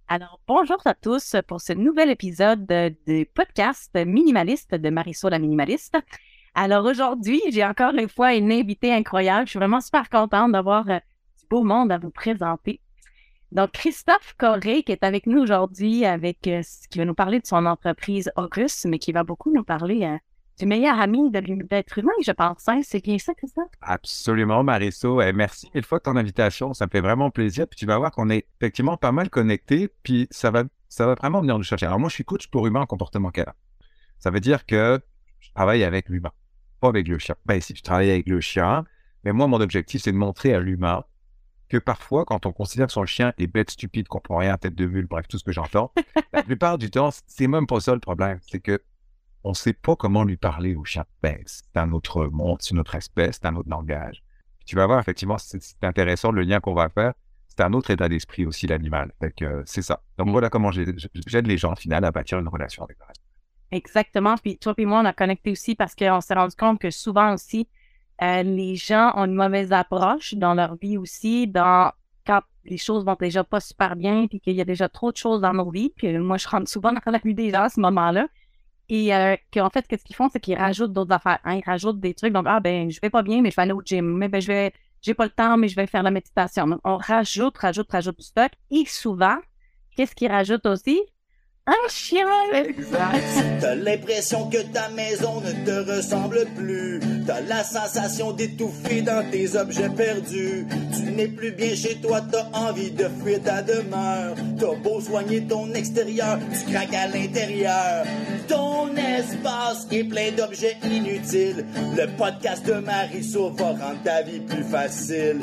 Alors, bonjour à tous pour ce nouvel épisode du podcast Minimaliste de Marisol la Minimaliste. Alors, aujourd'hui, j'ai encore une fois une invitée incroyable. Je suis vraiment super contente d'avoir du beau monde à vous présenter. Donc, Christophe Corré qui est avec nous aujourd'hui qui va nous parler de son entreprise Auguste, mais qui va beaucoup nous parler du meilleur ami de l'être humain, je pense. Hein? C'est bien ça, Christophe? Absolument, Marisol. Merci mille fois de ton invitation. Ça me fait vraiment plaisir. Puis tu vas voir qu'on est effectivement pas mal connectés. Puis ça va vraiment venir nous chercher. Alors moi, je suis coach pour humain en comportement canin. Ça veut dire que je travaille avec l'humain, pas avec le chien. Ben si, je travaille avec le chien. Mais moi, mon objectif, c'est de montrer à l'humain que parfois, quand on considère que son chien est bête, stupide, comprend rien, tête de mule, bref, tout ce que j'entends, la plupart du temps, c'est même pas ça le problème. C'est que on ne sait pas comment lui parler au chien. Ben, c'est un autre monde, c'est une autre espèce, c'est un autre langage. Puis tu vas voir, effectivement, c'est intéressant le lien qu'on va faire. C'est un autre état d'esprit aussi, l'animal. Fait que c'est ça. Donc voilà comment j'aide les gens, au final, à bâtir une relation avec le reste. Exactement. Puis toi et moi, on a connecté aussi parce qu'on s'est rendu compte que souvent aussi, les gens ont une mauvaise approche dans leur vie aussi, quand les choses vont déjà pas super bien, puis qu'il y a déjà trop de choses dans nos vies. Puis moi, je rentre souvent dans la vie des gens à ce moment-là. Et qu'en fait, qu'est-ce qu'ils font, c'est qu'ils rajoutent d'autres affaires. Hein? Ils rajoutent des trucs. Donc, je vais pas bien, mais je vais aller au gym. Mais j'ai pas le temps, mais je vais faire la méditation. Donc, on rajoute du stock. Et souvent, qu'est-ce qu'ils rajoutent aussi? Un chien! Exact. T'as l'impression que ta maison ne te ressemble plus. T'as la sensation d'étouffer dans tes objets perdus. Tu n'es plus bien chez toi, t'as envie de fuir ta demeure. T'as beau soigner ton extérieur, tu craques à l'intérieur. Ton espace est plein d'objets inutiles. Le podcast de Marisol va rendre ta vie plus facile.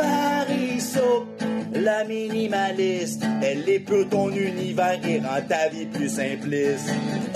Marisol, la minimaliste, elle épure ton univers et rend ta vie plus simpliste.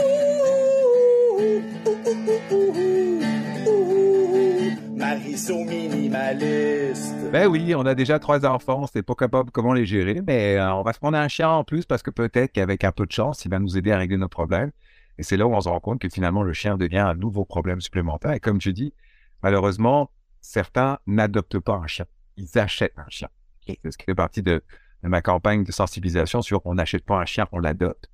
Marisol minimaliste. Ben oui, on a déjà 3 enfants, on sait pas capable comment les gérer, mais on va se prendre un chien en plus parce que peut-être qu'avec un peu de chance, il va nous aider à régler nos problèmes. Et c'est là où on se rend compte que finalement, le chien devient un nouveau problème supplémentaire. Et comme tu dis, malheureusement, certains n'adoptent pas un chien. Ils achètent un chien. C'est ce qui fait partie de ma campagne de sensibilisation sur on n'achète pas un chien, on l'adopte.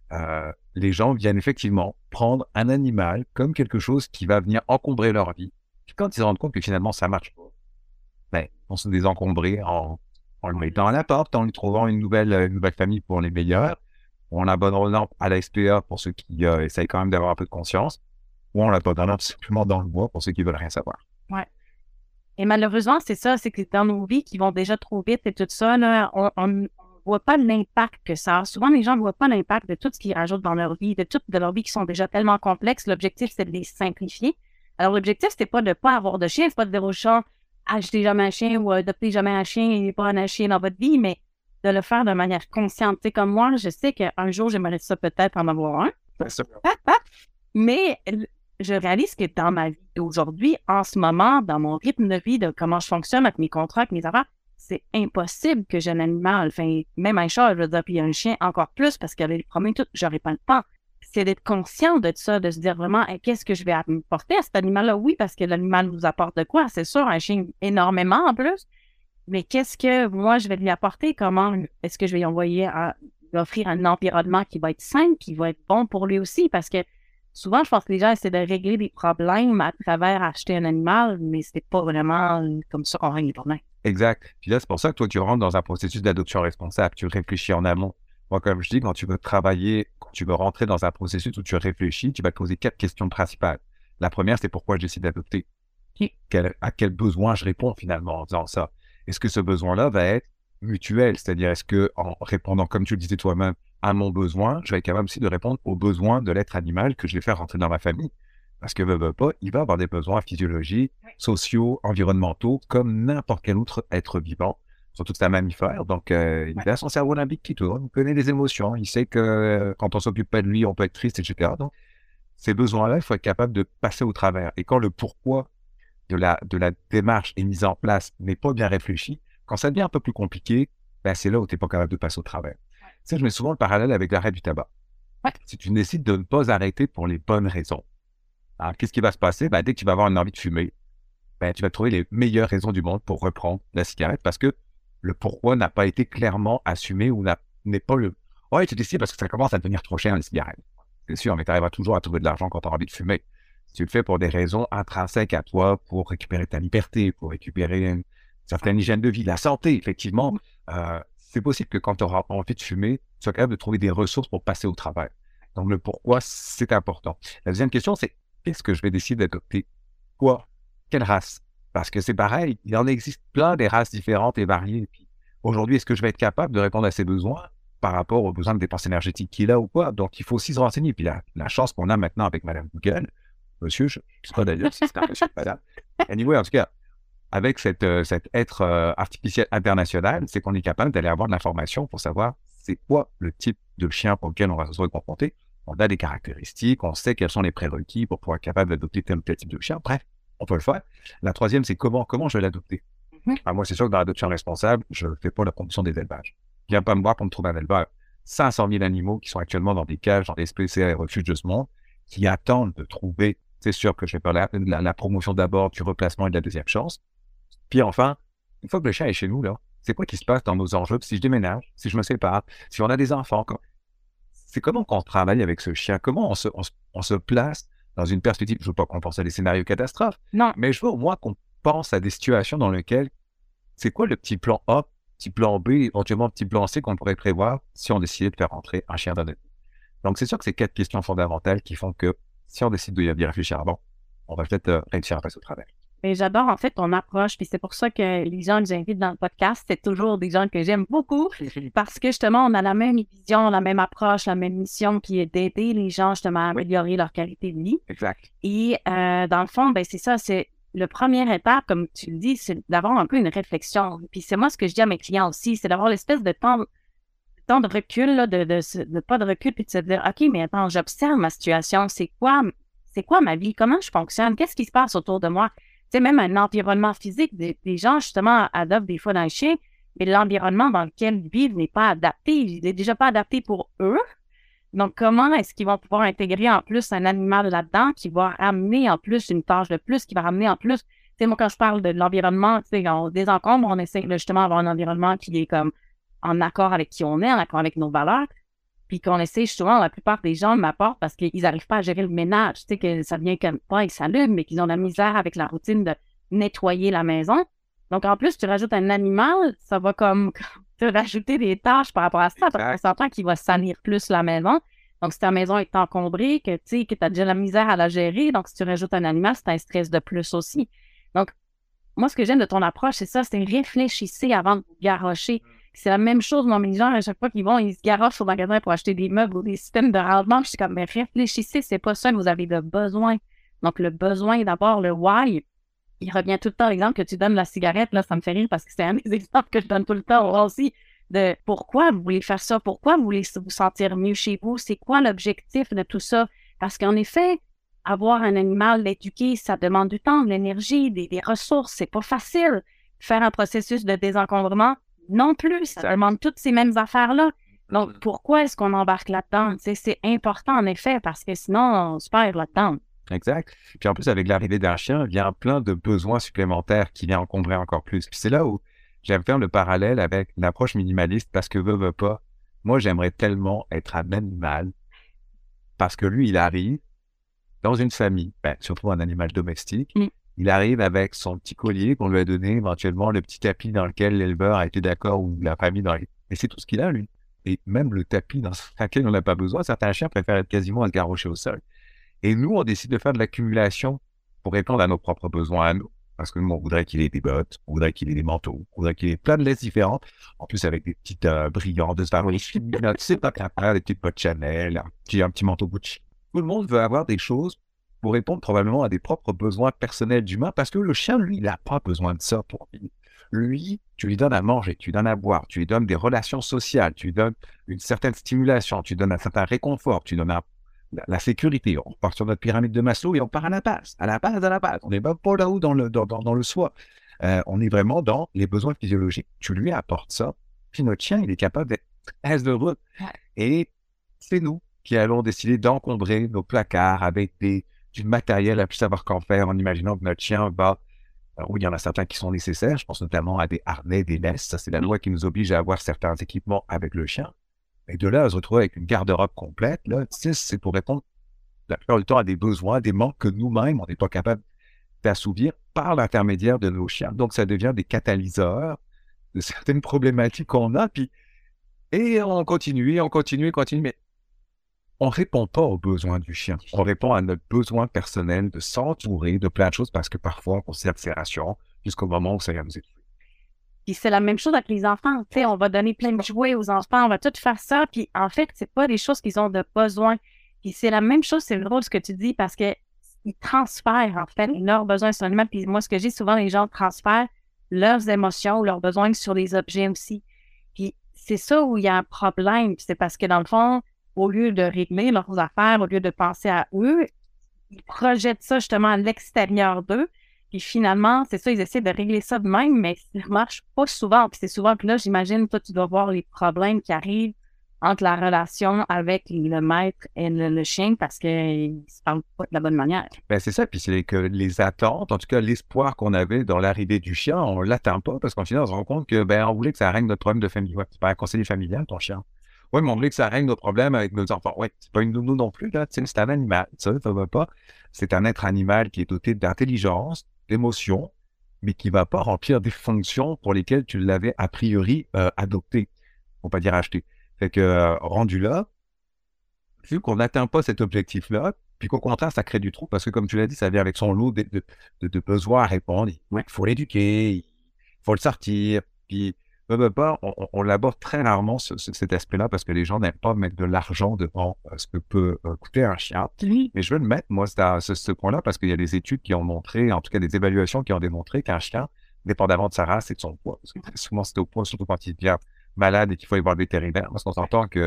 Les gens viennent effectivement prendre un animal comme quelque chose qui va venir encombrer leur vie. Puis quand ils se rendent compte que finalement, ça marche pas, ben, on se désencombrer en le mettant à la porte, en lui trouvant une nouvelle famille pour les meilleurs, ou en l'abandonnant à la SPA pour ceux qui essayent quand même d'avoir un peu de conscience, ou en l'abandonnant tout simplement dans le bois pour ceux qui veulent rien savoir. Ouais. Et malheureusement, c'est ça, c'est que dans nos vies qui vont déjà trop vite et tout ça, là, on voit pas l'impact que ça a. Souvent, les gens ne voient pas l'impact de tout ce qu'ils rajoutent dans leur vie, de leur vie qui sont déjà tellement complexes. L'objectif, c'est de les simplifier. Alors, l'objectif, c'est pas de ne pas avoir de chien, c'est pas de dire aux gens, achetez jamais un chien ou adoptez jamais un chien et pas un chien dans votre vie, mais de le faire de manière consciente. Tu sais, comme moi, je sais qu'un jour, j'aimerais ça peut-être en avoir un. C'est ça. Mais je réalise que dans ma vie d'aujourd'hui, en ce moment, dans mon rythme de vie, de comment je fonctionne avec mes contrats, avec mes affaires, c'est impossible que j'ai un animal, enfin, même un chat, je veux dire, puis un chien encore plus, parce qu'elle les promener tout, j'aurais pas le temps. C'est d'être conscient de ça, de se dire vraiment, qu'est-ce que je vais apporter à cet animal-là? Oui, parce que l'animal nous apporte de quoi? C'est sûr, un chien énormément en plus, mais qu'est-ce que moi, je vais lui apporter? Comment est-ce que je vais lui offrir un environnement qui va être sain, qui va être bon pour lui aussi? Parce que souvent, je pense que les gens essaient de régler des problèmes à travers acheter un animal, mais c'est pas vraiment comme ça qu'on règle les problèmes. Exact. Puis là, c'est pour ça que toi, tu rentres dans un processus d'adoption responsable. Tu réfléchis en amont. Moi, comme je dis, quand tu veux travailler, quand tu veux rentrer dans un processus où tu réfléchis, tu vas te poser 4 questions principales. La première, c'est pourquoi je décide d'adopter. À quel besoin je réponds finalement en disant ça? Est-ce que ce besoin-là va être mutuel? C'est-à-dire, est-ce que en répondant, comme tu le disais toi-même, à mon besoin, je vais être capable aussi de répondre aux besoins de l'être animal que je vais faire rentrer dans ma famille? Parce que veut pas, il va avoir des besoins physiologiques, sociaux, environnementaux, comme n'importe quel autre être vivant. Surtout que c'est un mammifère, donc il a son cerveau limbique qui tourne, il connaît les émotions, il sait que quand on s'occupe pas de lui, on peut être triste, etc. Donc, ces besoins-là, il faut être capable de passer au travers. Et quand le pourquoi de la démarche est mis en place n'est pas bien réfléchi, quand ça devient un peu plus compliqué, ben c'est là où tu n'es pas capable de passer au travers. Tu sais, je mets souvent le parallèle avec l'arrêt du tabac. Ouais. Si tu décides de ne pas arrêter pour les bonnes raisons, alors, qu'est-ce qui va se passer? Ben, dès que tu vas avoir une envie de fumer, ben, tu vas trouver les meilleures raisons du monde pour reprendre la cigarette parce que le pourquoi n'a pas été clairement assumé ou n'est pas Ouais, tu décides parce que ça commence à devenir trop cher, les cigarettes. C'est sûr, mais tu arriveras toujours à trouver de l'argent quand tu as envie de fumer. Si tu le fais pour des raisons intrinsèques à toi, pour récupérer ta liberté, pour récupérer une certaine hygiène de vie, la santé, effectivement, c'est possible que quand tu auras envie de fumer, tu sois capable de trouver des ressources pour passer au travail. Donc, le pourquoi, c'est important. La deuxième question, c'est qu'est-ce que je vais décider d'adopter? Quoi? Quelle race? Parce que c'est pareil, il en existe plein des races différentes et variées. Et puis, aujourd'hui, est-ce que je vais être capable de répondre à ces besoins par rapport aux besoins de dépenses énergétiques qu'il a ou quoi? Donc, il faut aussi se renseigner. Puis, la chance qu'on a maintenant avec Madame Google, monsieur, je ne sais pas d'ailleurs si c'est un monsieur ou madame. Anyway, en tout cas, avec cet être artificiel international, c'est qu'on est capable d'aller avoir de l'information pour savoir c'est quoi le type de chien pour lequel on va se confronter. On a des caractéristiques, on sait quels sont les prérequis pour pouvoir être capable d'adopter tel ou tel type de chien. Bref, on peut le faire. La troisième, c'est comment je vais l'adopter. Moi, c'est sûr que dans l'adoption responsable, je ne fais pas la promotion des élevages. Viens pas me voir pour me trouver un éleveur. 500 000 animaux qui sont actuellement dans des cages, dans des SPCA et refuges de ce monde, qui attendent de trouver. C'est sûr que je vais faire la promotion d'abord, du replacement et de la deuxième chance. Puis enfin, une fois que le chien est chez nous, là, c'est quoi qui se passe dans nos enjeux? Si je déménage, si je me sépare, si on a des enfants, c'est comment qu'on travaille avec ce chien? Comment on se place dans une perspective? Je ne veux pas qu'on pense à des scénarios catastrophes, Non. mais je veux au moins qu'on pense à des situations dans lesquelles c'est quoi le petit plan A, petit plan B, éventuellement petit plan C qu'on pourrait prévoir si on décidait de faire rentrer un chien dans notre vie. Donc, c'est sûr que c'est 4 questions fondamentales qui font que si on décide d'y réfléchir avant, on va peut-être réussir à passer au travail. Et j'adore en fait ton approche, puis c'est pour ça que les gens que j'invite dans le podcast, c'est toujours des gens que j'aime beaucoup, parce que justement, on a la même vision, la même approche, la même mission qui est d'aider les gens justement à améliorer leur qualité de vie. Exact. Et dans le fond, ben c'est ça, c'est le première étape, comme tu le dis, c'est d'avoir un peu une réflexion. Puis c'est moi ce que je dis à mes clients aussi, c'est d'avoir l'espèce de temps de recul, là, de pas de recul, puis de se dire, OK, mais attends, j'observe ma situation, c'est quoi ma vie, comment je fonctionne, qu'est-ce qui se passe autour de moi? Tu sais, même un environnement physique, des gens, justement, adoptent des fois dans le chien, mais l'environnement dans lequel ils vivent n'est pas adapté. Il n'est déjà pas adapté pour eux. Donc, comment est-ce qu'ils vont pouvoir intégrer en plus un animal là-dedans qui va amener en plus une tâche de plus, qui va ramener en plus... Tu sais, moi, quand je parle de l'environnement, tu sais, quand on désencombre, on essaie de justement avoir un environnement qui est comme en accord avec qui on est, en accord avec nos valeurs. Puis qu'on essaie justement, la plupart des gens m'apportent parce qu'ils n'arrivent pas à gérer le ménage. Tu sais, que ça vient comme pas, ils s'allument, mais qu'ils ont de la misère avec la routine de nettoyer la maison. Donc, en plus, tu rajoutes un animal, ça va comme te rajouter des tâches par rapport à ça, parce qu'on s'entend qu'il va salir plus la maison. Donc, si ta maison est encombrée, que tu as déjà la misère à la gérer, donc si tu rajoutes un animal, c'est un stress de plus aussi. Donc, moi, ce que j'aime de ton approche, c'est ça, c'est réfléchissez avant de vous garrocher. C'est la même chose, moi, mes gens, à chaque fois qu'ils vont, ils se garochent au magasin pour acheter des meubles ou des systèmes de rangement. Je suis comme, mais réfléchissez, c'est pas ça que vous avez de besoin. Donc, le besoin, d'abord, le why, il revient tout le temps. L'exemple que tu donnes, la cigarette, là, ça me fait rire parce que c'est un des exemples que je donne tout le temps moi aussi, de pourquoi vous voulez faire ça, pourquoi vous voulez vous sentir mieux chez vous, c'est quoi l'objectif de tout ça. Parce qu'en effet, avoir un animal, l'éduquer, ça demande du temps, de l'énergie, des ressources, c'est pas facile. Faire un processus de désencombrement, non plus, ça demande toutes ces mêmes affaires-là. Donc, pourquoi est-ce qu'on embarque là-dedans? C'est important, en effet, parce que sinon, on se perd là-dedans. Exact. Puis en plus, avec l'arrivée d'un chien, il y a plein de besoins supplémentaires qui viennent encombrer encore plus. Puis c'est là où j'aime faire le parallèle avec l'approche minimaliste parce que veut pas. Moi, j'aimerais tellement être un animal parce que lui, il arrive dans une famille, surtout un animal domestique. Il arrive avec son petit collier qu'on lui a donné, éventuellement le petit tapis dans lequel l'éleveur a été d'accord ou la famille dans lequel... Et c'est tout ce qu'il a, lui. Et même le tapis dans lequel on n'a pas besoin, certains chiens préfèrent être quasiment à se garrocher au sol. Et nous, on décide de faire de l'accumulation pour répondre à nos propres besoins à nous. Parce que nous, on voudrait qu'il ait des bottes, on voudrait qu'il ait des manteaux, on voudrait qu'il ait plein de laisses différentes. En plus, avec des petites brillantes de Star Wars, c'est pas capable, des petites bottes Chanel, un petit manteau Gucci. Tout le monde veut avoir des choses pour répondre probablement à des propres besoins personnels d'humain, parce que le chien, lui, il n'a pas besoin de ça pour vivre. Lui, tu lui donnes à manger, tu lui donnes à boire, tu lui donnes des relations sociales, tu lui donnes une certaine stimulation, tu lui donnes un certain réconfort, tu lui donnes la sécurité. On part sur notre pyramide de Maslow et on part à la base. On n'est pas là-haut dans le soi. On est vraiment dans les besoins physiologiques. Tu lui apportes ça, puis notre chien, il est capable d'être très heureux. Et c'est nous qui allons décider d'encombrer nos placards avec du matériel à plus savoir qu'en faire, en imaginant que notre chien va... oui, il y en a certains qui sont nécessaires. Je pense notamment à des harnais, des laisses. Ça, c'est la loi qui nous oblige à avoir certains équipements avec le chien. Et de là à se retrouver avec une garde-robe complète, là, tu sais, c'est pour répondre la plupart du temps à des besoins, des manques que nous-mêmes, on n'est pas capable d'assouvir par l'intermédiaire de nos chiens. Donc, ça devient des catalyseurs de certaines problématiques qu'on a, et on continue, mais on ne répond pas aux besoins du chien. On répond à notre besoin personnel de s'entourer de plein de choses parce que parfois, on considère que c'est rassurant jusqu'au moment où ça vient nous étouffer. Puis c'est la même chose avec les enfants. Tu sais, on va donner plein de jouets aux enfants, on va tout faire ça. Puis en fait, c'est pas des choses qu'ils ont de besoin. Puis c'est la même chose, c'est drôle ce que tu dis parce que ils transfèrent en fait leurs besoins sur l'animal. Puis moi, ce que j'ai souvent, les gens transfèrent leurs émotions ou leurs besoins sur les objets aussi. Puis c'est ça où il y a un problème. Puis c'est parce que dans le fond, au lieu de régler leurs affaires, au lieu de penser à eux, ils projettent ça justement à l'extérieur d'eux. Puis finalement, c'est ça, ils essaient de régler ça de même, mais ça ne marche pas souvent. Puis c'est souvent que là, j'imagine, toi, tu dois voir les problèmes qui arrivent entre la relation avec le maître et le chien parce qu'ils ne se parlent pas de la bonne manière. Ben c'est ça, puis c'est que les attentes, en tout cas l'espoir qu'on avait dans l'arrivée du chien, on ne l'atteint pas parce qu'en final, on se rend compte que on voulait que ça règle notre problème de famille. Ouais, c'est pas un conseiller familial, ton chien. Oui, mais on voulait que ça règle nos problèmes avec nos enfants. Oui, c'est pas une nounou non plus, là. Tu sais, c'est un animal, ça va pas. C'est un être animal qui est doté d'intelligence, d'émotion, mais qui va pas remplir des fonctions pour lesquelles tu l'avais a priori adopté, pour pas dire acheté. Fait que rendu là, vu qu'on n'atteint pas cet objectif-là, puis qu'au contraire, ça crée du trou, parce que comme tu l'as dit, ça vient avec son lot de besoins à répondre. Il faut l'éduquer, il faut le sortir, puis on l'aborde très rarement cet aspect-là, parce que les gens n'aiment pas mettre de l'argent devant ce que peut coûter un chien. Oui. Mais je veux le mettre, moi, à ce point-là, parce qu'il y a des études qui ont montré, en tout cas des évaluations qui ont démontré qu'un chien, dépendamment de sa race et de son poids, parce que très souvent c'est au poids, surtout quand il devient malade et qu'il faut aller voir le vétérinaire, parce qu'on s'entend que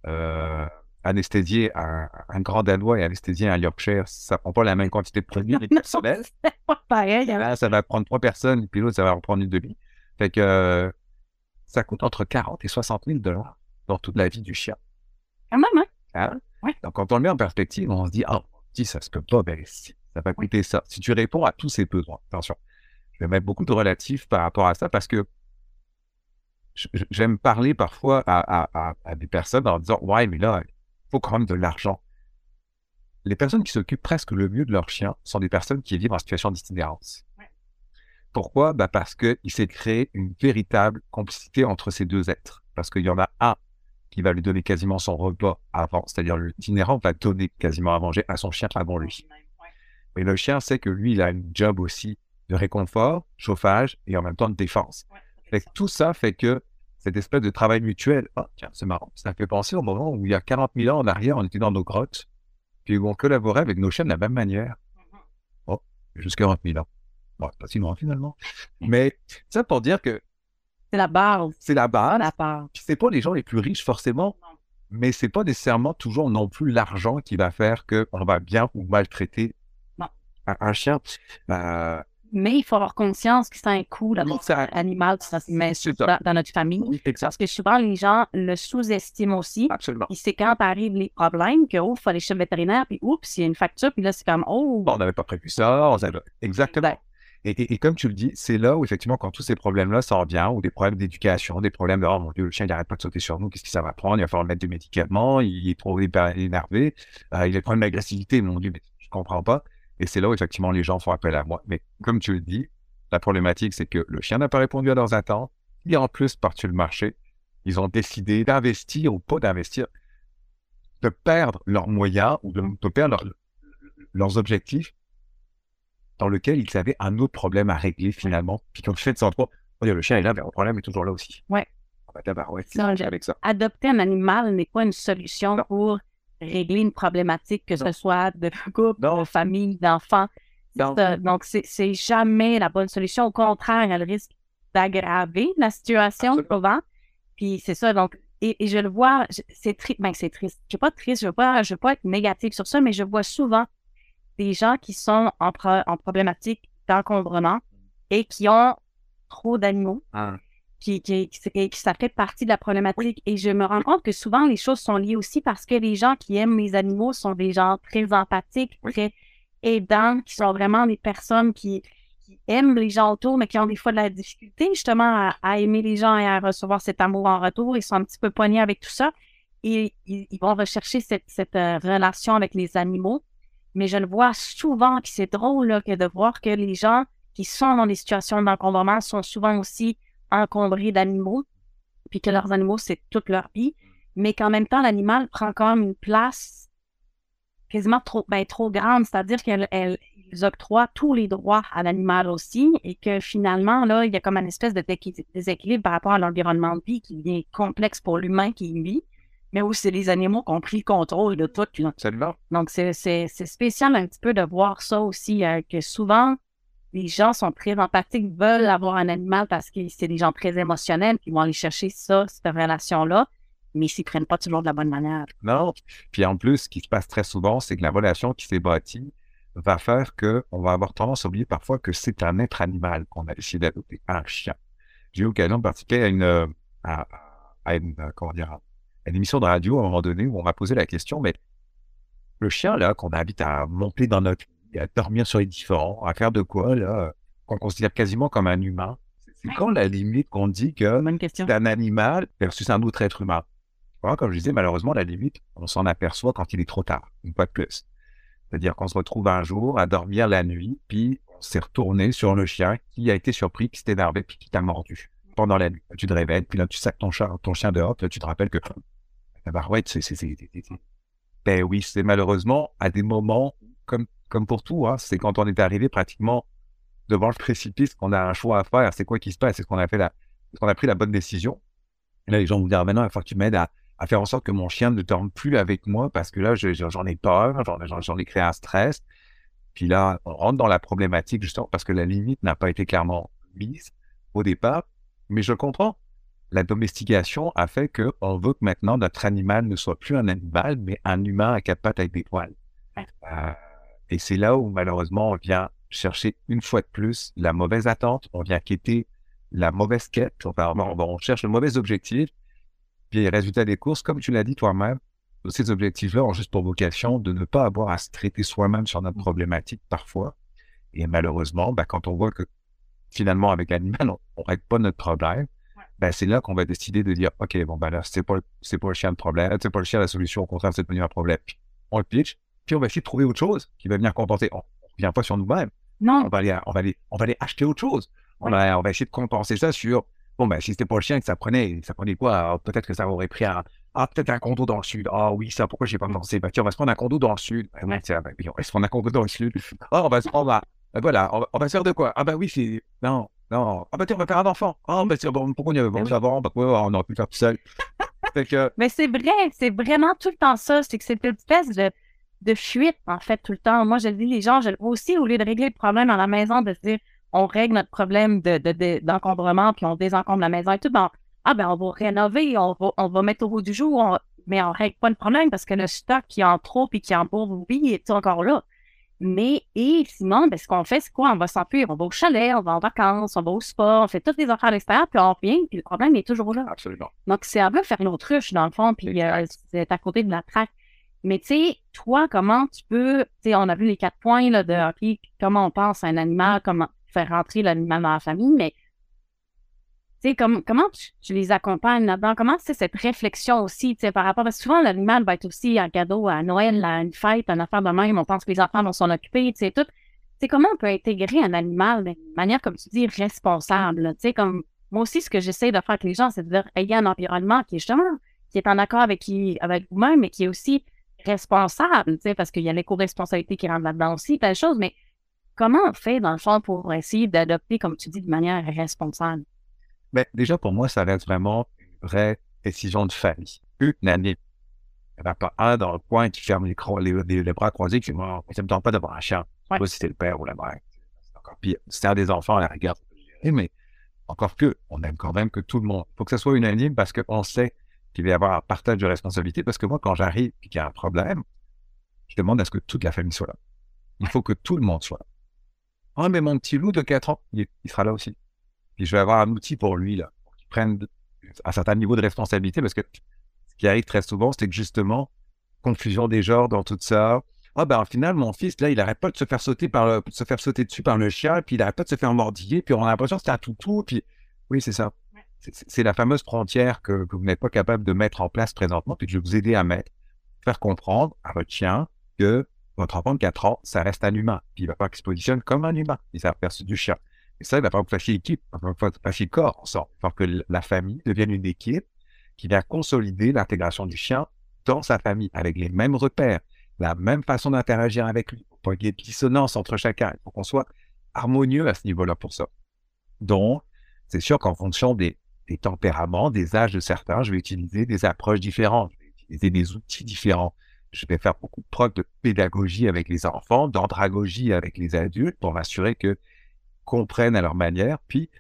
anesthésier un grand Danois et anesthésier un Yorkshire, ça prend pas la même quantité de produits personnels. C'est pas pareil. Là, ça va prendre 3 personnes, puis l'autre, ça va en prendre une demi. Fait que ça coûte entre 40 et 60 000 $ dans toute la vie du chien. Quand même, hein? Hein? Ouais. Donc, quand on le met en perspective, on se dit, ça se peut pas, ben, si, ça va coûter ça. Si tu réponds à tous ces besoins, attention, je vais mettre beaucoup de relatifs par rapport à ça parce que j'aime parler parfois à des personnes en disant, ouais, mais là, il faut quand même de l'argent. Les personnes qui s'occupent presque le mieux de leur chien sont des personnes qui vivent en situation d'itinérance. Ouais. Pourquoi? Parce qu'il s'est créé une véritable complicité entre ces deux êtres. Parce qu'il y en a un qui va lui donner quasiment son repas avant, c'est-à-dire l'itinérant va donner quasiment à manger à son chien avant lui. Mais le chien sait que lui, il a une job aussi de réconfort, chauffage et en même temps de défense. Fait que tout ça fait que cette espèce de travail mutuel, tiens, c'est marrant, ça me fait penser au moment où il y a 40 000 ans en arrière, on était dans nos grottes, puis où on collaborait avec nos chiens de la même manière. Jusqu'à 40 000 ans. Bon, c'est pas si loin finalement. Mais ça pour dire que c'est la base. C'est la base. La base. Puis c'est pas les gens les plus riches forcément, mais c'est pas nécessairement toujours non plus l'argent qui va faire qu'on va bien ou mal traiter un chien. Mais il faut avoir conscience que c'est un coût d'avoir un animal dans notre famille. Oui, parce que souvent, les gens le sous-estiment aussi. Absolument. Puis c'est quand arrivent les problèmes que, il faut aller chez le vétérinaire, puis oups, il y a une facture, puis là, c'est comme, on n'avait pas prévu ça. Exactement. Et comme tu le dis, c'est là où, effectivement, quand tous ces problèmes-là s'en viennent, ou des problèmes d'éducation, des problèmes de « Oh mon Dieu, le chien, il n'arrête pas de sauter sur nous, qu'est-ce que ça va prendre? Il va falloir mettre des médicaments, il est trop énervé, il a des problèmes d'agressivité, mon Dieu, mais je ne comprends pas. » Et c'est là où, effectivement, les gens font appel à moi. Mais comme tu le dis, la problématique, c'est que le chien n'a pas répondu à leurs attentes. Et en plus, par-dessus le marché, ils ont décidé d'investir ou pas d'investir, de perdre leurs moyens ou de perdre leurs objectifs dans lequel ils avaient un autre problème à régler finalement. Puis quand tu fais de sang trop, le chien est là, mais le problème est toujours là aussi. Ouais. Avec ça. Adopter un animal n'est pas une solution pour régler une problématique, que ce soit de couple, de famille, d'enfants. Donc, c'est jamais la bonne solution. Au contraire, elle risque d'aggraver la situation souvent. Puis c'est ça, donc, et je le vois, c'est triste. Je ne suis pas triste, je veux pas être négative sur ça, mais je vois souvent des gens qui sont en problématique d'encombrement et qui ont trop d'animaux. Ça fait partie de la problématique. Et je me rends compte que souvent, les choses sont liées aussi parce que les gens qui aiment les animaux sont des gens très empathiques, très aidants, qui sont vraiment des personnes qui aiment les gens autour, mais qui ont des fois de la difficulté justement à aimer les gens et à recevoir cet amour en retour. Ils sont un petit peu poignés avec tout ça. ils vont rechercher cette relation avec les animaux. Mais je le vois souvent, puis c'est drôle là, que de voir que les gens qui sont dans des situations d'encombrement sont souvent aussi encombrés d'animaux, puis que leurs animaux, c'est toute leur vie, mais qu'en même temps, l'animal prend quand même une place quasiment trop grande, c'est-à-dire qu'ils octroient tous les droits à l'animal aussi, et que finalement, là, il y a comme une espèce de déséquilibre par rapport à l'environnement de vie qui devient complexe pour l'humain qui y vit, mais où c'est les animaux qui ont pris le contrôle de tout. Absolument. Donc, c'est spécial un petit peu de voir ça aussi, que souvent, les gens sont très empathiques, veulent avoir un animal parce que c'est des gens très émotionnels qui vont aller chercher ça, cette relation-là, mais ils s'y prennent pas toujours de la bonne manière. Non. Puis en plus, ce qui se passe très souvent, c'est que la relation qui s'est bâtie va faire qu'on va avoir tendance à oublier parfois que c'est un être animal qu'on a décidé d'adopter, un chien. J'ai eu l'occasion de participer à une émission de radio à un moment donné où on m'a posé la question, mais le chien, là, qu'on invite à monter dans notre lit, à dormir sur les différents, à faire de quoi, là, qu'on considère quasiment comme un humain, c'est quand la limite qu'on dit que Bonne question. c'est un animal versus un autre être humain? Voilà, comme je disais, malheureusement, la limite, on s'en aperçoit quand il est trop tard, une fois de plus. C'est-à-dire qu'on se retrouve un jour à dormir la nuit, puis on s'est retourné sur le chien qui a été surpris, qui s'est énervé, puis qui t'a mordu pendant la nuit. Tu te réveilles, puis là, tu sacs ton chien dehors, puis là, tu te rappelles que la barouette, ben oui, c'est malheureusement à des moments, comme pour tout, hein, c'est quand on est arrivé pratiquement devant le précipice qu'on a un choix à faire, c'est quoi qui se passe, est-ce qu'on a pris la bonne décision? Et là, les gens vont dire, maintenant, il faut que tu m'aides à faire en sorte que mon chien ne dorme plus avec moi parce que là, j'en ai peur, j'en ai créé un stress. Puis là, on rentre dans la problématique justement parce que la limite n'a pas été clairement mise au départ. Mais je comprends. La domestication a fait qu'on veut que maintenant notre animal ne soit plus un animal, mais un humain à quatre pattes avec des poils. Et c'est là où malheureusement on vient chercher une fois de plus la mauvaise attente, on vient quêter la mauvaise quête, on cherche le mauvais objectif. Puis les résultats des courses, comme tu l'as dit toi-même, ces objectifs-là ont juste pour vocation de ne pas avoir à se traiter soi-même sur notre problématique parfois. Et malheureusement, quand on voit que finalement avec l'animal, on ne règle pas notre problème, c'est là qu'on va décider de dire, OK, là, c'est pas le chien le problème, c'est pas le chien la solution, au contraire, c'est devenu un problème. Puis, on le pitch, puis on va essayer de trouver autre chose qui va venir compenser. On ne revient pas sur nous-mêmes. Non. On va aller acheter autre chose. On va essayer de compenser ça sur, si c'était pas le chien que ça prenait quoi? Alors, peut-être que ça aurait pris peut-être un condo dans le sud. Ah oui, ça, pourquoi j'ai pas pensé? Tiens, on va se prendre un condo dans le sud. On va se prendre un condo dans le sud. On va se prendre on va se faire de quoi? Oui, c'est... Non. Tiens, on va faire un enfant. Pourquoi on y avait pensé avant? On aurait pu le faire tout seul. Mais c'est vrai, c'est vraiment tout le temps ça. C'est que c'est une espèce de fuite, en fait, tout le temps. Moi, je le dis, les gens, je le vois aussi, au lieu de régler le problème dans la maison, de se dire, on règle notre problème d'encombrement, puis on désencombre la maison et tout. On va rénover, on va mettre au bout du jour, mais on règle pas le problème parce que le stock qui est en trop puis qui est en pauvreté est encore là. Et sinon, ce qu'on fait, c'est quoi? On va s'enfuir, on va au chalet, on va en vacances, on va au spa, on fait toutes les affaires à l'extérieur, puis on revient, puis le problème est toujours là. Absolument. Donc, c'est un peu faire l'autruche, dans le fond, puis c'est à côté de la traque. Mais tu sais, toi, comment tu peux, tu sais, on a vu les 4 points là, de OK, comment on pense à un animal, comment faire rentrer l'animal dans la famille, mais tu sais, comment tu les accompagnes là-dedans? Comment c'est cette réflexion aussi, tu sais, par rapport, parce que souvent, l'animal va être aussi un cadeau à Noël, à une fête, une affaire de même, on pense que les enfants vont s'en occuper, tu sais, tout. Tu sais, comment on peut intégrer un animal d'une manière, comme tu dis, responsable, tu sais, comme, moi aussi, ce que j'essaie de faire avec les gens, c'est de dire, ayez un environnement qui est justement, qui est en accord avec vous-même, mais qui est aussi responsable, tu sais, parce qu'il y a l'éco-responsabilité qui rentre là-dedans aussi, plein de choses, mais comment on fait, dans le fond, pour essayer d'adopter, comme tu dis, de manière responsable? Déjà, pour moi, ça reste vraiment une vraie décision de famille. Unanime. Il n'y en a pas un dans le coin qui ferme les bras croisés qui dit, moi, ça ne me tente pas d'avoir un chien. Je ne sais pas si c'était le père ou la mère. C'est encore pire. C'est un des enfants à la rigueur. Mais encore que, on aime quand même que tout le monde. Il faut que ça soit unanime parce qu'on sait qu'il va y avoir un partage de responsabilité. Parce que moi, quand j'arrive et qu'il y a un problème, je demande à ce que toute la famille soit là. Il faut que tout le monde soit là. Mais mon petit loup de 4 ans, il sera là aussi. Puis je vais avoir un outil pour lui, là, pour qu'il prenne un certain niveau de responsabilité, parce que ce qui arrive très souvent, c'est que justement, confusion des genres dans tout ça. Au final, mon fils, là, il n'arrête pas de se faire sauter dessus par le chien, puis il n'arrête pas de se faire mordiller, puis on a l'impression que c'est un toutou, puis oui, c'est ça. c'est la fameuse frontière que vous n'êtes pas capable de mettre en place présentement, puis que je vais vous aider à faire comprendre à votre chien que votre enfant de 4 ans, ça reste un humain. Puis il va falloir qu'il se positionne comme un humain. Il va faire du chien. Et ça, il va falloir que vous fassiez équipe, il va falloir que vous fassiez corps ensemble. Il va falloir que la famille devienne une équipe qui vient consolider l'intégration du chien dans sa famille, avec les mêmes repères, la même façon d'interagir avec lui. Il ne faut pas qu'il y ait de dissonance entre chacun. Il faut qu'on soit harmonieux à ce niveau-là pour ça. Donc, c'est sûr qu'en fonction des tempéraments, des âges de certains, je vais utiliser des approches différentes, je vais utiliser des outils différents. Je vais faire beaucoup de preuves de pédagogie avec les enfants, d'andragogie avec les adultes pour m'assurer qu'ils comprennent à leur manière. Puis,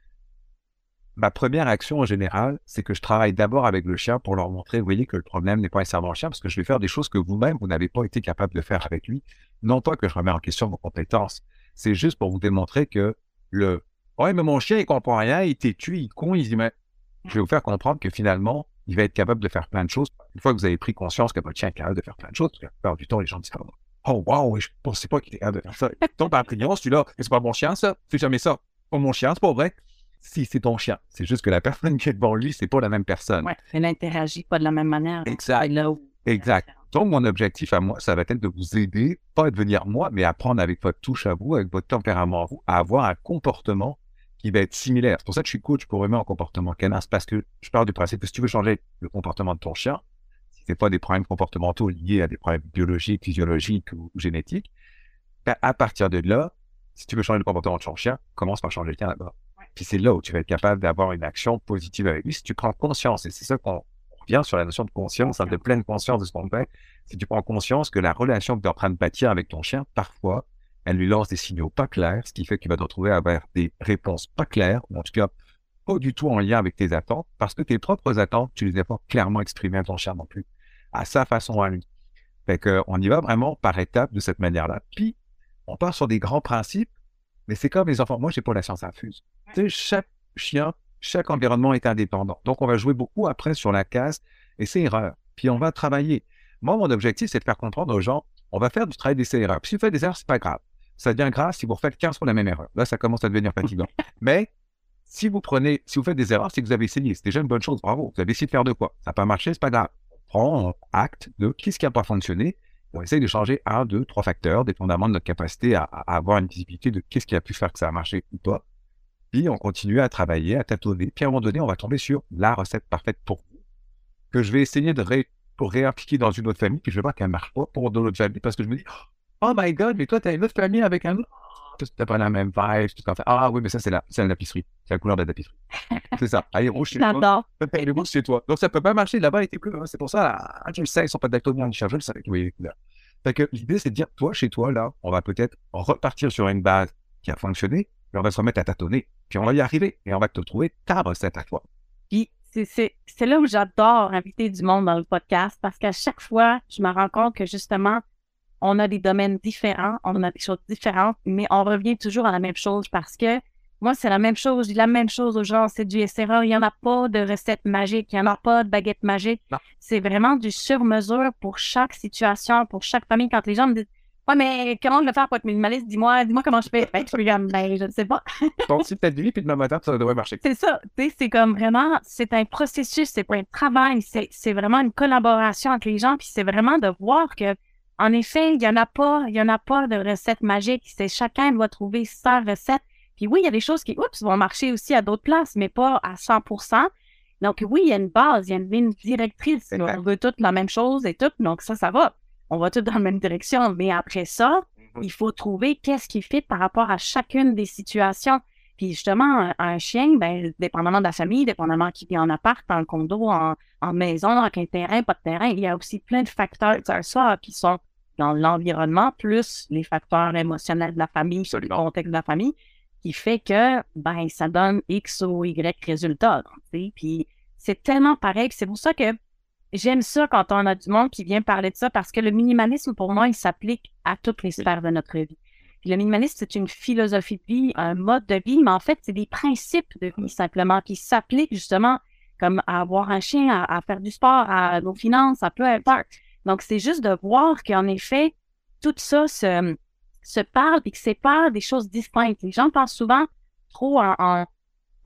ma première action en général, c'est que je travaille d'abord avec le chien pour leur montrer, vous voyez, que le problème n'est pas nécessairement le chien, parce que je vais faire des choses que vous-même, vous n'avez pas été capable de faire avec lui. Non pas que je remets en question vos compétences, c'est juste pour vous démontrer que ouais, mais mon chien, il comprend rien, il est têtu, il est con, il dit, mais je vais vous faire comprendre que finalement, il va être capable de faire plein de choses. Une fois que vous avez pris conscience que votre chien est capable de faire plein de choses, parce que la plupart du temps, les gens disent, oh, wow, je ne pensais pas qu'il était capable de faire ça. Donc, par opinion, celui-là, c'est pas mon chien, ça, c'est jamais ça. Pas mon chien, c'est pas vrai. Si, c'est ton chien. C'est juste que la personne qui est devant lui, c'est pas la même personne. Oui, elle n'interagit pas de la même manière. Exact. Exact. Donc, mon objectif à moi, ça va être de vous aider, pas à devenir moi, mais à prendre avec votre touche à vous, avec votre tempérament à vous, à avoir un comportement qui va être similaire. C'est pour ça que je suis coach pour humain en comportement canin. C'est parce que je parle du principe que si tu veux changer le comportement de ton chien, si ce n'est pas des problèmes comportementaux liés à des problèmes biologiques, physiologiques ou génétiques, ben à partir de là, si tu veux changer le comportement de ton chien, commence par changer le tien d'abord. Ouais. Puis c'est là où tu vas être capable d'avoir une action positive avec lui si tu prends conscience. Et c'est ça qu'on revient sur la notion de conscience, de pleine conscience de ce qu'on fait. Si tu prends conscience que la relation que tu es en train de bâtir avec ton chien, parfois, elle lui lance des signaux pas clairs, ce qui fait qu'il va te retrouver à avoir des réponses pas claires, ou en tout cas pas du tout en lien avec tes attentes, parce que tes propres attentes, tu les as pas clairement exprimées à ton chien non plus, à sa façon à lui. Fait qu'on y va vraiment par étapes de cette manière-là. Puis, on part sur des grands principes, mais c'est comme les enfants. Moi, j'ai pas la science infuse. Tu sais, chaque chien, chaque environnement est indépendant. Donc, on va jouer beaucoup après sur la case essai-erreur. Puis, on va travailler. Moi, mon objectif, c'est de faire comprendre aux gens, on va faire du travail d'essai-erreur. Puis, si vous faites des erreurs, c'est pas grave. Ça devient grave si vous refaites 15 fois la même erreur. Là, ça commence à devenir fatigant. Mais si vous faites des erreurs, c'est que vous avez essayé. C'est déjà une bonne chose. Bravo. Vous avez essayé de faire de quoi? Ça n'a pas marché, c'est pas grave. On acte de qu'est-ce qui n'a pas fonctionné. On essaye de changer 1, 2, 3 facteurs, dépendamment de notre capacité à avoir une visibilité de qu'est-ce qui a pu faire que ça a marché ou pas. Puis on continue à travailler, à tâtonner. Puis à un moment donné, on va tomber sur la recette parfaite pour vous, que je vais essayer de réappliquer dans une autre famille. Puis je vais voir qu'elle ne marche pas pour une autre famille parce que je me dis, oh my God, mais toi, tu as une autre famille avec un autre. Tu n'as pas la même vibe. Ah oui, mais ça, c'est la tapisserie. C'est la couleur de la tapisserie. C'est ça. Allez, rouge chez toi. Elle est rouge chez toi. Donc, ça ne peut pas marcher. Là-bas, elle était bleue. Hein. C'est pour ça, tu le sais, ils ne sont pas daltoniens. Je le savais. Oui, là. Fait que l'idée, c'est de dire, toi, chez toi, là, on va peut-être repartir sur une base qui a fonctionné, mais on va se remettre à tâtonner. Puis on va y arriver. Et on va te trouver ta recette à toi. Puis, c'est là où j'adore inviter du monde dans le podcast parce qu'à chaque fois, je me rends compte que justement, on a des domaines différents, on a des choses différentes, mais on revient toujours à la même chose parce que moi, c'est la même chose. Je dis la même chose aux gens, c'est du SRA. Il n'y en a pas de recette magique, il n'y en a pas de baguette magique. Non. C'est vraiment du sur-mesure pour chaque situation, pour chaque famille. Quand les gens me disent « Ouais, mais comment je vais faire pour être minimaliste? Dis-moi comment je fais. » Ben, je ne sais pas. Bon, c'est peut-être lui, puis demain matin, ça devrait marcher. C'est ça. C'est comme vraiment, c'est un processus, c'est pas un travail, c'est vraiment une collaboration avec les gens, puis c'est vraiment de voir que en effet, il y en a pas de recette magique. C'est chacun doit trouver sa recette. Puis oui, il y a des choses qui, vont marcher aussi à d'autres places, mais pas à 100%. Donc oui, il y a une base, il y a une ligne directrice. On veut toutes la même chose et tout. Donc ça va. On va tous dans la même direction. Mais après ça, il faut trouver qu'est-ce qui fit par rapport à chacune des situations. Puis justement, un chien, ben, dépendamment de la famille, dépendamment qui vit en appart, en condo, en maison, avec un terrain, pas de terrain, il y a aussi plein de facteurs qui sont dans l'environnement, plus les facteurs émotionnels de la famille, le contexte de la famille, qui fait que ben ça donne X ou Y résultat. Puis c'est tellement pareil, c'est pour ça que j'aime ça quand on a du monde qui vient parler de ça, parce que le minimalisme, pour moi, il s'applique à toutes les sphères de notre vie. Puis le minimalisme, c'est une philosophie de vie, un mode de vie, mais en fait, c'est des principes de vie simplement qui s'appliquent justement comme à avoir un chien, à faire du sport, à nos finances, à peu importe. Donc, c'est juste de voir qu'en effet, tout ça se parle et que c'est pas des choses distinctes. Les gens pensent souvent trop en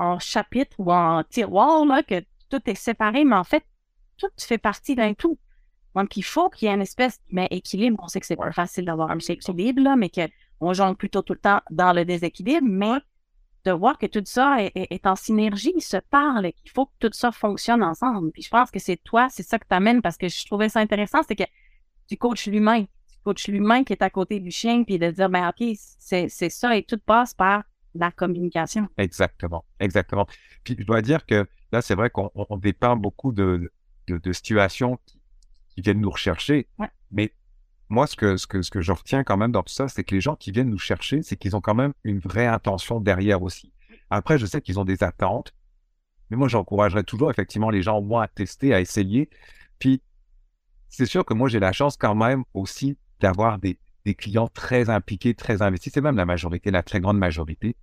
en chapitres ou en tiroirs, là, que tout est séparé, mais en fait, tout fait partie d'un tout. Donc, il faut qu'il y ait une espèce d'équilibre. On sait que c'est pas facile d'avoir un équilibre, là, mais qu'on jongle plutôt tout le temps dans le déséquilibre, mais de voir que tout ça est en synergie, se parle, qu'il faut que tout ça fonctionne ensemble. Puis je pense que c'est ça que tu amènes, parce que je trouvais ça intéressant, c'est que tu coaches l'humain. Tu coaches l'humain qui est à côté du chien, puis de dire, ben OK, c'est ça, et tout passe par la communication. Exactement. Puis je dois dire que là, c'est vrai qu'on dépend beaucoup de situations qui viennent nous rechercher. Ouais. Mais moi, ce que je retiens quand même dans tout ça, c'est que les gens qui viennent nous chercher, c'est qu'ils ont quand même une vraie intention derrière aussi. Après, je sais qu'ils ont des attentes, mais moi, j'encouragerais toujours effectivement les gens au moins à tester, à essayer. Puis, c'est sûr que moi, j'ai la chance quand même aussi d'avoir des clients très impliqués, très investis. C'est même la majorité, la très grande majorité.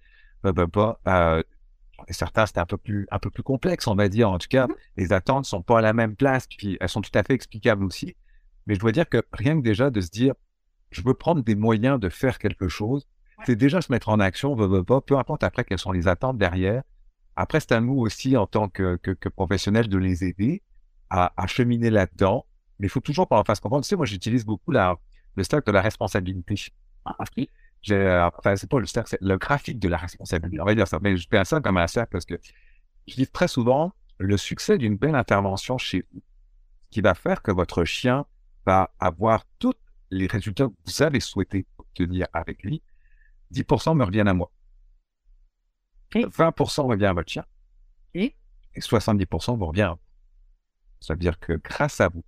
Et certains, c'était un peu plus complexe, on va dire. En tout cas, les attentes sont pas à la même place, puis elles sont tout à fait explicables aussi. Mais je dois dire que rien que déjà de se dire, je veux prendre des moyens de faire quelque chose, c'est déjà se mettre en action, peu importe après quelles sont les attentes derrière. Après, c'est à nous aussi, en tant que professionnels, de les aider à cheminer là-dedans. Mais il faut toujours qu'on en fasse comprendre. Tu sais, moi, j'utilise beaucoup le stack de la responsabilité. Enfin, c'est pas le stack, c'est le graphique de la responsabilité. On va dire ça. Mais je fais ça comme un stack parce que je dis très souvent, le succès d'une belle intervention chez vous, qui va faire que votre chien va avoir tous les résultats que vous avez souhaité obtenir avec lui, 10% me reviennent à moi. Okay. 20% revient à votre chien. Okay. Et 70% vous revient à vous. Ça veut dire que grâce à vous,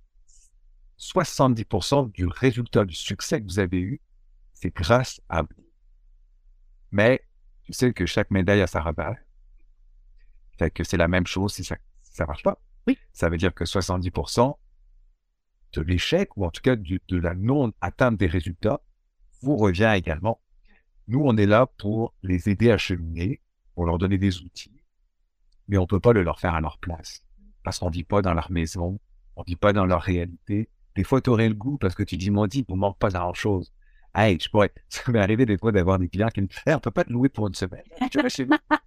70% du résultat, du succès que vous avez eu, c'est grâce à vous. Mais tu sais que chaque médaille a sa revers. Fait que c'est la même chose si ça marche pas. Oui. Ça veut dire que 70% de l'échec, ou en tout cas de la non-atteinte des résultats, vous revient également. Nous, on est là pour les aider à cheminer, pour leur donner des outils, mais on ne peut pas le leur faire à leur place. Parce qu'on ne vit pas dans leur maison, on ne vit pas dans leur réalité. Des fois, tu aurais le goût parce que tu dis, mon dit, il ne manque pas grand-chose. Hey, ça m'est arrivé des fois d'avoir des clients qui me disent, hey, on ne peut pas te louer pour une semaine. Tu vois,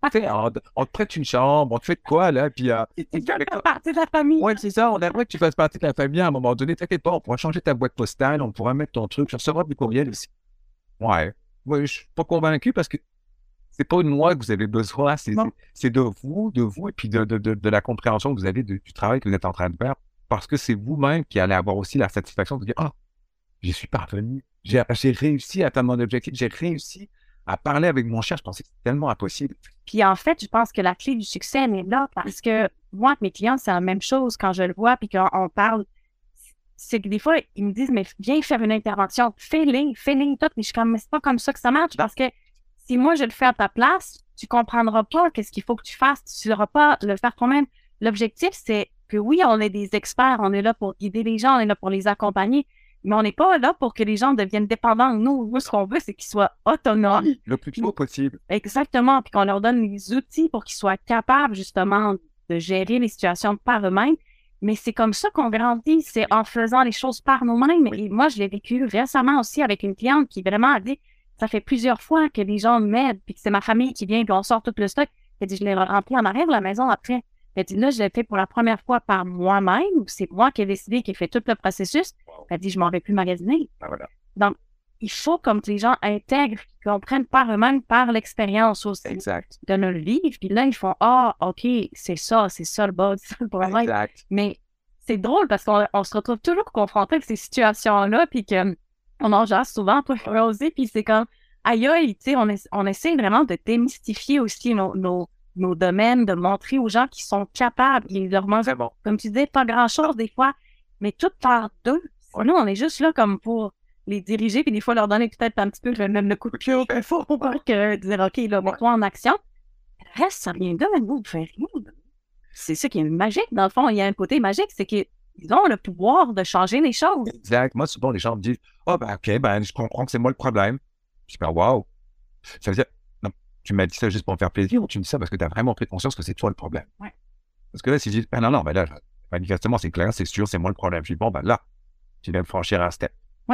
on te prête une chambre, on te fait de quoi, là, puis... tu fais partie de la famille. Oui, c'est ça, on aimerait que tu fasses partie de la famille à un moment donné. T'inquiète pas, on pourra changer ta boîte postale, on pourra mettre ton truc, je recevrai du courriel aussi. Ouais, je suis pas convaincu parce que c'est pas de moi que vous avez besoin, c'est de vous, et puis de la compréhension que vous avez du travail que vous êtes en train de faire, parce que c'est vous-même qui allez avoir aussi la satisfaction de dire, j'y suis parvenu, j'ai réussi à atteindre mon objectif, j'ai réussi à parler avec mon chien, je pensais que c'était tellement impossible. Puis en fait, je pense que la clé du succès, elle est là, parce que moi, avec mes clients, c'est la même chose quand je le vois, puis qu'on parle. C'est que des fois, ils me disent, mais viens faire une intervention, fais-le, tout. Mais je suis comme, mais c'est pas comme ça que ça marche, parce que si moi, je le fais à ta place, tu comprendras pas qu'est-ce qu'il faut que tu fasses, tu ne sauras pas le faire toi-même. L'objectif, c'est que oui, on est des experts, on est là pour guider les gens, on est là pour les accompagner, mais on n'est pas là pour que les gens deviennent dépendants de nous. Nous, ce qu'on veut, c'est qu'ils soient autonomes. Le plus tôt possible. Exactement, puis qu'on leur donne les outils pour qu'ils soient capables, justement, de gérer les situations par eux-mêmes. Mais c'est comme ça qu'on grandit, c'est en faisant les choses par nous-mêmes. Oui. Et moi, je l'ai vécu récemment aussi avec une cliente qui vraiment a dit, ça fait plusieurs fois que les gens m'aident, puis que c'est ma famille qui vient, puis on sort tout le stock. Elle dit, je l'ai rempli en arrière de la maison après. Elle dit, là, je l'ai fait pour la première fois par moi-même. C'est moi qui ai décidé, qui ai fait tout le processus. Elle dit, je m'en vais plus magasiner. Voilà. Donc, il faut comme que les gens intègrent, qu'ils comprennent par eux-mêmes, par l'expérience aussi. Exact. De le vivre. Puis là, ils font, OK, c'est ça le bas, c'est ça le problème. Exact. Mais c'est drôle parce qu'on se retrouve toujours confronté avec ces situations-là, puis qu'on en jase souvent pour oser, puis c'est comme, aïe, tu sais, on essaie vraiment de démystifier aussi nos domaines, de montrer aux gens qui sont capables. Ils leur mangent, bon, comme tu disais, pas grand-chose des fois, mais tout par d'eux. Nous, on est juste là comme pour les diriger, puis des fois leur donner peut-être un petit peu le coup de pied au faut pour dire, OK, là, montre-toi en action. Le reste, ça vient d'eux, vous, de faire rien. C'est ça qui est magique. Dans le fond, il y a un côté magique, c'est qu'ils ont le pouvoir de changer les choses. Exact. Moi, souvent, les gens me disent, OK, je comprends que c'est moi le problème. Je dis, wow. Ça veut dire, non, tu m'as dit ça juste pour me faire plaisir ou tu me dis ça parce que tu as vraiment pris conscience que c'est toi le problème? Ouais. Parce que là, si je dis, non, là, manifestement, c'est clair, c'est sûr, c'est moi le problème. Je dis, bon, là, tu viens de franchir un step. Ouais.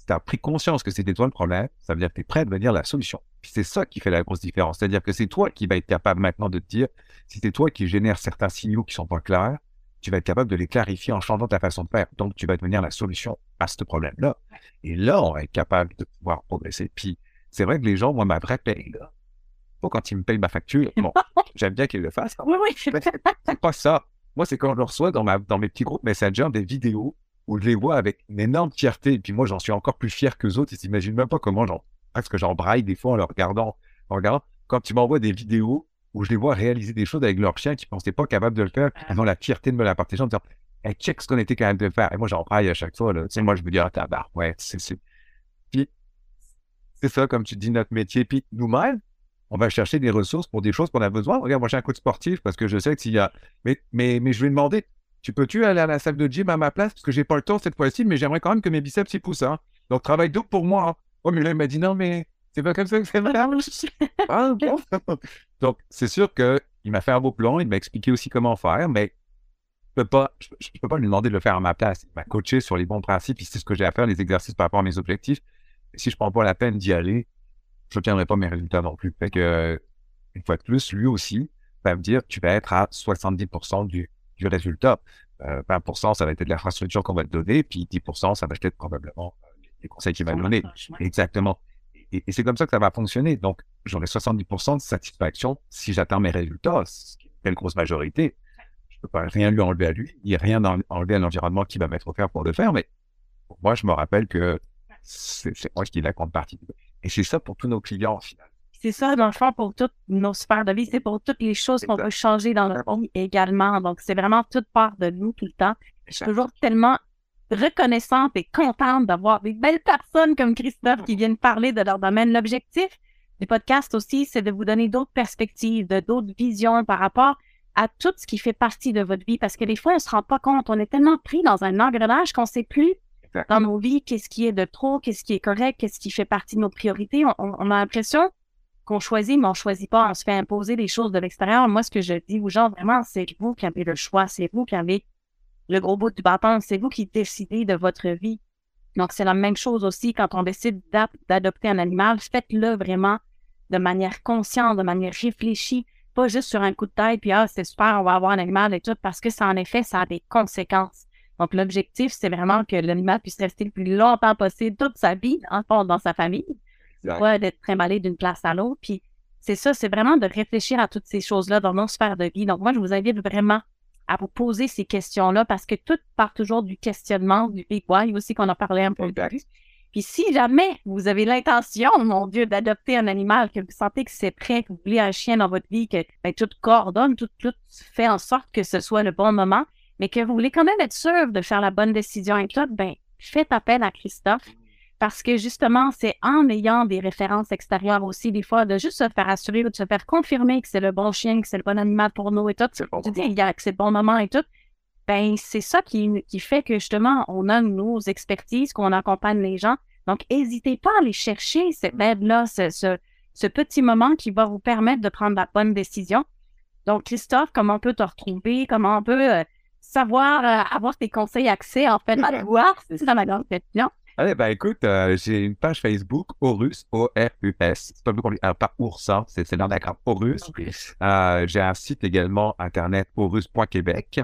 Si tu as pris conscience que c'était toi le problème, ça veut dire que tu es prêt à devenir la solution. Puis c'est ça qui fait la grosse différence. C'est-à-dire que c'est toi qui vas être capable maintenant de te dire, si c'est toi qui génère certains signaux qui sont pas clairs, tu vas être capable de les clarifier en changeant ta façon de faire. Donc, tu vas devenir la solution à ce problème-là. Et là, on va être capable de pouvoir progresser. Puis, c'est vrai que les gens, moi, ma vraie paye, là, pas quand ils me payent ma facture, bon, j'aime bien qu'ils le fassent. Oui, oui. C'est pas ça. Moi, c'est quand je reçois dans mes petits groupes Messenger des vidéos où je les vois avec une énorme fierté. Et puis moi, j'en suis encore plus fier qu'eux autres. Ils s'imaginent même pas parce que j'en braille des fois en regardant. Quand tu m'envoies des vidéos où je les vois réaliser des choses avec leur chien qui ne pensaient pas capables de le faire, ils ont la fierté de me la partager en me disant, hey, check ce qu'on était capable de le faire. Et moi, j'en braille à chaque fois, là. Tu sais, moi, je me dis, ah, tabarnak, ouais, Puis, c'est ça, comme tu dis, notre métier. Puis, nous-mêmes, on va chercher des ressources pour des choses qu'on a besoin. Regarde, moi, j'ai un coach sportif parce que je sais que s'il y a... Mais je lui ai demandé, peux-tu aller à la salle de gym à ma place? Parce que j'ai pas le temps cette fois-ci, mais j'aimerais quand même que mes biceps s'y poussent. Hein. Donc, travaille double pour moi. Hein. Oh, mais là, il m'a dit, non, mais c'est pas comme ça que c'est valable. Ah, bon. Donc, c'est sûr qu'il m'a fait un beau plan. Il m'a expliqué aussi comment faire, mais je peux pas lui demander de le faire à ma place. Il m'a coaché sur les bons principes. Il sait ce que j'ai à faire, les exercices par rapport à mes objectifs. Et si je prends pas la peine d'y aller, je n'obtiendrai pas mes résultats non plus. Fait que, une fois de plus, lui aussi va me dire, tu vas être à 70% du résultat. 20%, ça va être de l'infrastructure qu'on va te donner, puis 10%, ça va être probablement les conseils qu'il va donner. Exactement. Et c'est comme ça que ça va fonctionner. Donc, j'aurai 70% de satisfaction si j'atteins mes résultats, ce qui est une grosse majorité. Je ne peux pas rien lui enlever à lui. Il n'y a rien enlever à l'environnement qui va m'être offert pour le faire, mais pour moi, je me rappelle que c'est moi qui ai la grande partie. Et c'est ça pour tous nos clients, au final. C'est ça, dans le fond, pour toutes nos sphères de vie, c'est pour toutes les choses qu'on veut changer dans notre vie également. Donc, c'est vraiment toute part de nous tout le temps. Je suis toujours tellement reconnaissante et contente d'avoir des belles personnes comme Christophe qui viennent parler de leur domaine. L'objectif du podcast aussi, c'est de vous donner d'autres perspectives, d'autres visions par rapport à tout ce qui fait partie de votre vie. Parce que des fois, on ne se rend pas compte. On est tellement pris dans un engrenage qu'on ne sait plus dans nos vies qu'est-ce qui est de trop, qu'est-ce qui est correct, qu'est-ce qui fait partie de nos priorités. On a l'impression qu'on choisit, mais on ne choisit pas. On se fait imposer des choses de l'extérieur. Moi, ce que je dis aux gens, vraiment, c'est vous qui avez le choix. C'est vous qui avez le gros bout du bâton. C'est vous qui décidez de votre vie. Donc, c'est la même chose aussi quand on décide d'adopter un animal. Faites-le vraiment de manière consciente, de manière réfléchie, pas juste sur un coup de tête, puis c'est super, on va avoir un animal et tout, parce que ça, en effet, ça a des conséquences. Donc, l'objectif, c'est vraiment que l'animal puisse rester le plus longtemps possible, toute sa vie, dans sa famille. Pas d'être trimballé d'une place à l'autre. Puis c'est ça, c'est vraiment de réfléchir à toutes ces choses-là dans nos sphères de vie. Donc moi, je vous invite vraiment à vous poser ces questions-là parce que tout part toujours du questionnement, du big why aussi qu'on a parlé un peu plus. Puis si jamais vous avez l'intention, mon Dieu, d'adopter un animal, que vous sentez que c'est prêt, que vous voulez un chien dans votre vie, que tout coordonne, tout fait en sorte que ce soit le bon moment, mais que vous voulez quand même être sûr de faire la bonne décision et tout, faites appel à Christophe. Parce que justement, c'est en ayant des références extérieures aussi, des fois, de juste se faire assurer ou de se faire confirmer que c'est le bon chien, que c'est le bon animal pour nous et tout. Que c'est le bon moment et tout. C'est ça qui fait que justement, on a nos expertises, qu'on accompagne les gens. Donc, n'hésitez pas à aller chercher cette aide-là, ce petit moment qui va vous permettre de prendre la bonne décision. Donc, Christophe, comment on peut te retrouver? Comment on peut savoir, avoir tes conseils accès, en fait, à voir? C'est ça ma grande question. Allez, écoute, j'ai une page Facebook, Aurus, O-R-U-S. C'est pas plus compliqué, pas ours, hein, c'est l'anagramme Aurus. Okay. J'ai un site également, internet, aurus.québec.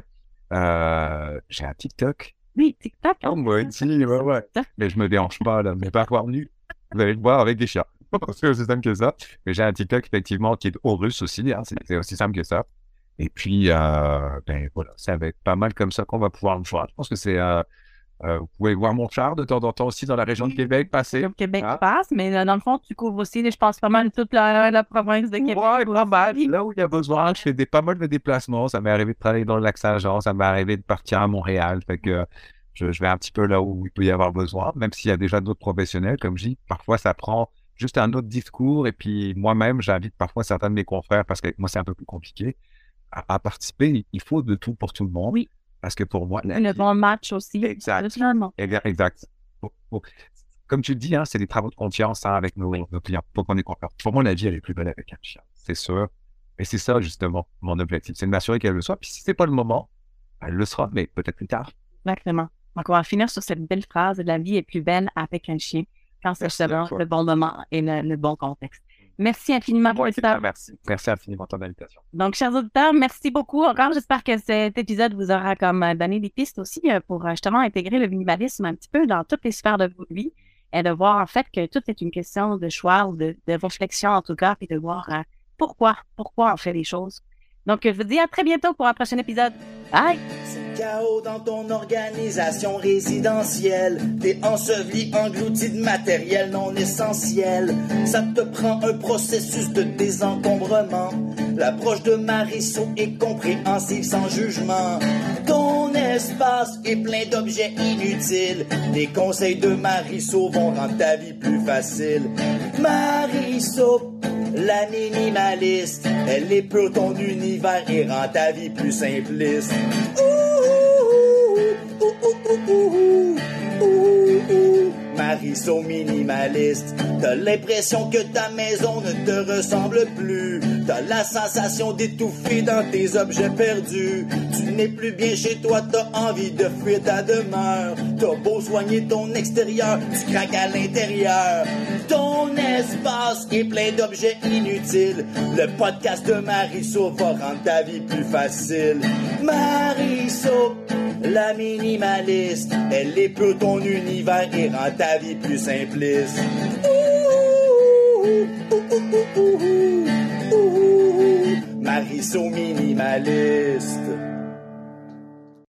J'ai un TikTok. Oui, TikTok. Oh, moi aussi, ouais. Mais je me dérange pas, là, mais pas avoir nu. Vous allez le voir avec des chiens. C'est aussi simple que ça. Mais j'ai un TikTok, effectivement, qui est Aurus aussi, hein, c'est aussi simple que ça. Et puis, voilà, ça va être pas mal comme ça qu'on va pouvoir me voir. Je pense que c'est... vous pouvez voir mon char de temps en temps aussi dans la région de Québec passer. Québec passe, mais dans le fond, tu couvres aussi, je pense, pas mal toute la province de Québec. Ouais, pas mal. Là où il y a besoin, je fais pas mal de déplacements. Ça m'est arrivé de travailler dans le Lac-Saint-Jean, ça m'est arrivé de partir à Montréal. Fait que je vais un petit peu là où il peut y avoir besoin, même s'il y a déjà d'autres professionnels. Comme je dis, parfois ça prend juste un autre discours. Et puis moi-même, j'invite parfois certains de mes confrères, parce que moi c'est un peu plus compliqué, à participer. Il faut de tout pour tout le monde. Oui. Parce que pour moi... Le bon match aussi. Exact. Exact. Comme tu le dis, hein, c'est des travaux de confiance avec nos clients. Pour qu'on ait confiance. Pour moi, la vie, elle est plus belle avec un chien. C'est sûr. Et c'est ça, justement, mon objectif. C'est de m'assurer qu'elle le soit. Puis si c'est pas le moment, elle le sera, mais peut-être plus tard. Exactement. Donc, on va finir sur cette belle phrase, la vie est plus belle avec un chien quand c'est selon le bon moment et le bon contexte. Merci infiniment pour ça. Merci. Merci infiniment pour ton invitation. Donc, chers auditeurs, merci beaucoup encore. J'espère que cet épisode vous aura comme donné des pistes aussi pour justement intégrer le minimalisme un petit peu dans toutes les sphères de votre vie et de voir en fait que tout est une question de choix ou de réflexion en tout cas, puis de voir pourquoi on fait les choses. Donc, je vous dis à très bientôt pour un prochain épisode. Bye! C'est le chaos dans ton organisation résidentielle. T'es enseveli, englouti de matériel non essentiel. Ça te prend un processus de désencombrement. L'approche de Marisot est compréhensive sans jugement. Ton espace est plein d'objets inutiles. Les conseils de Marisot vont rendre ta vie plus facile. Marisot, la minimaliste, elle épure ton univers et rend ta vie plus simpliste. Marisot minimaliste, t'as l'impression que ta maison ne te ressemble plus. T'as la sensation d'étouffer dans tes objets perdus. Tu n'es plus bien chez toi, t'as envie de fuir ta demeure. T'as beau soigner ton extérieur, tu craques à l'intérieur. Ton espace est plein d'objets inutiles. Le podcast de Marisot va rendre ta vie plus facile. Marisot, la minimaliste, elle épure ton univers et rend ta vie plus simpliste. Marisot minimaliste.